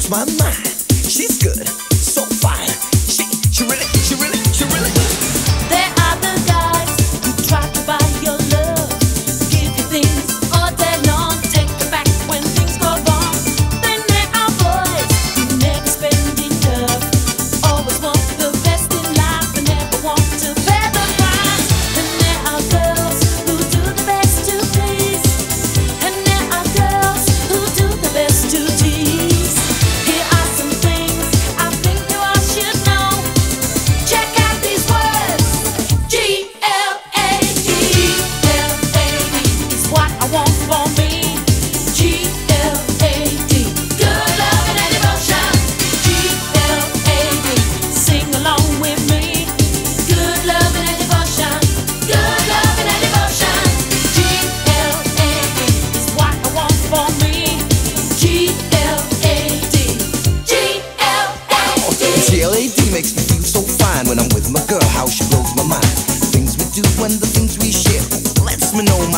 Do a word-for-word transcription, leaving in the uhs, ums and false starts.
blows my mind. She's good, so fine. She, she really, she really, she really. There are the guys who try to buy your love, give you things all day long, take it back when things go wrong. Then there are boys who never spend enough, always want the best in life and never want to pay the price. And there are girls who do the best to please, and there are girls who do the best to tease. Here are some things I think you all should know. Check out these words. G L A D. G L A D is what I want for me. G L A D. Good loving and devotion. G L A D. Sing along with me. Good loving and devotion. Good loving and devotion. G L A D is what I want for me. G L A D. G L A D. G L A D makes me feel so fine when I'm with my girl. How she blows my mind. The things we do and the things we share lets me know my